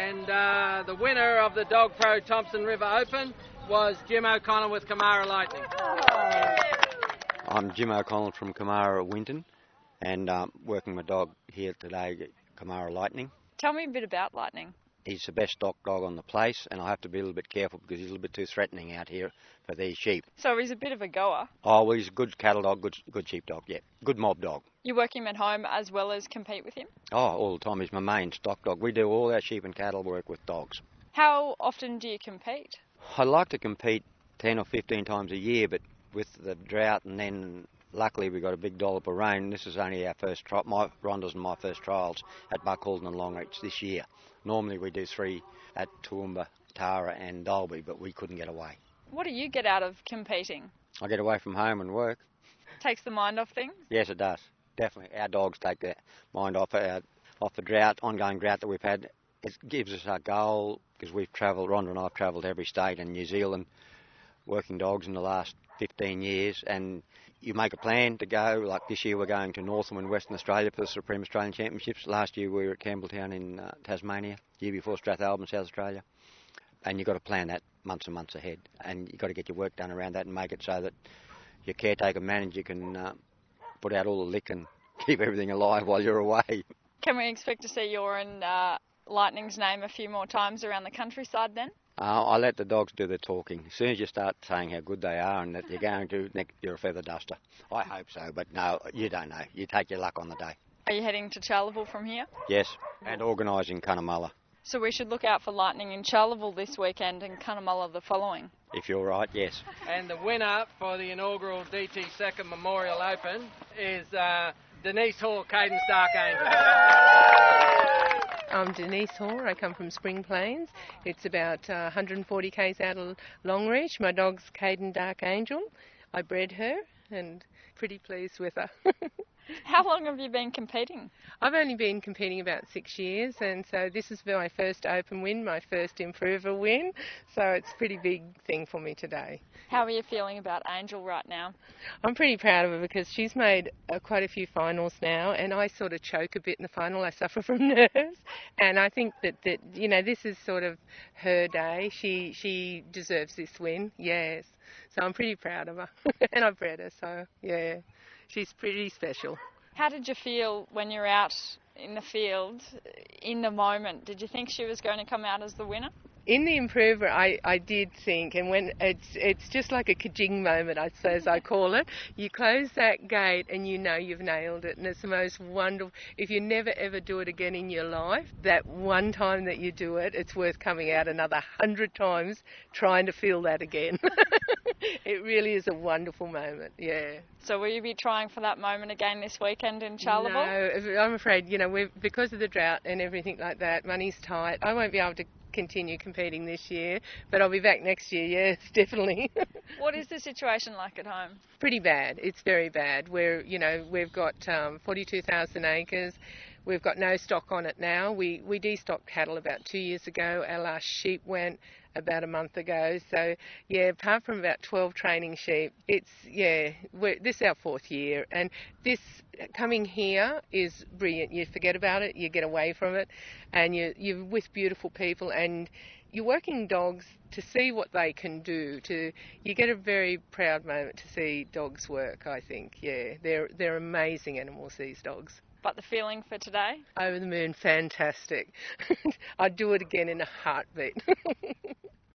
And the winner of the Dog Pro Thompson River Open was Jim O'Connell with Kamara Lightning. I'm Jim O'Connell from Kamara Winton, and working my dog here today, Kamara Lightning. Tell me a bit about Lightning. He's the best stock dog on the place, and I have to be a little bit careful because he's a little bit too threatening out here for these sheep. So he's a bit of a goer. Oh, well, he's a good cattle dog, good sheep dog, yeah. Good mob dog. You work him at home as well as compete with him? Oh, all the time. He's my main stock dog. We do all our sheep and cattle work with dogs. How often do you compete? I like to compete 10 or 15 times a year, but with the drought and then luckily we got a big dollop of rain. This is only our first trial, Rhonda's and my first trials at Buckhalden and Longreach this year. Normally we do 3 at Toowoomba, Tara and Dalby, but we couldn't get away. What do you get out of competing? I get away from home and work. Takes the mind off things? Yes, it does. Definitely. Our dogs take their mind off the drought, ongoing drought that we've had. It gives us our goal because we've travelled, Rhonda and I have travelled every state in New Zealand working dogs in the last 15 years, and you make a plan to go. Like this year we're going to Northam in Western Australia for the Supreme Australian Championships. Last year we were at Campbelltown in Tasmania, the year before Strathalbyn, South Australia. And you've got to plan that months and months ahead, and you've got to get your work done around that and make it so that your caretaker manager can put out all the lick and keep everything alive while you're away. Can we expect to see your and Lightning's name a few more times around the countryside then? I let the dogs do the talking. As soon as you start saying how good they are and that you're going to, you're a feather duster. I hope so, but no, you don't know. You take your luck on the day. Are you heading to Charleville from here? Yes, and organising Cunnamulla. So we should look out for Lightning in Charleville this weekend and Cunnamulla the following? If you're right, yes. And the winner for the inaugural DT Second Memorial Open is Denise Hall, Cadence Dark Angel. I'm Denise Hoare. I come from Spring Plains. It's about 140 k's out of Longreach. My dog's Caden Dark Angel. I bred her and pretty pleased with her. How long have you been competing? I've only been competing about 6 years, and so this is my first open win, my first improver win, so it's a pretty big thing for me today. How are you feeling about Angel right now? I'm pretty proud of her because she's made quite a few finals now, and I sort of choke a bit in the final. I suffer from nerves, and I think that you know, this is sort of her day. She deserves this win, yes. So I'm pretty proud of her, and I've bred her, so yeah. She's pretty special. How did you feel when you're out in the field, in the moment? Did you think she was going to come out as the winner? In the improver, I did think, and when it's just like a kajing moment, I suppose I call it. You close that gate and you know you've nailed it, and it's the most wonderful. If you never ever do it again in your life, that one time that you do it, it's worth coming out another 100 times trying to feel that again. It really is a wonderful moment, yeah. So will you be trying for that moment again this weekend in Charleville? No, I'm afraid, you know, because of the drought and everything like that, money's tight. I won't be able to continue competing this year, but I'll be back next year, yes, definitely. What is the situation like at home? Pretty bad. It's very bad. We've got 42,000 acres. We've got no stock on it now. We destocked cattle about 2 years ago. Our last sheep went about a month ago. So, yeah, apart from about 12 training sheep, this is our 4th year. And this coming here is brilliant. You forget about it, you get away from it, and you're with beautiful people, and you're working dogs to see what they can do. You get a very proud moment to see dogs work, I think. Yeah, they're amazing animals, these dogs. But the feeling for today? Over the moon, fantastic. I'd do it again in a heartbeat.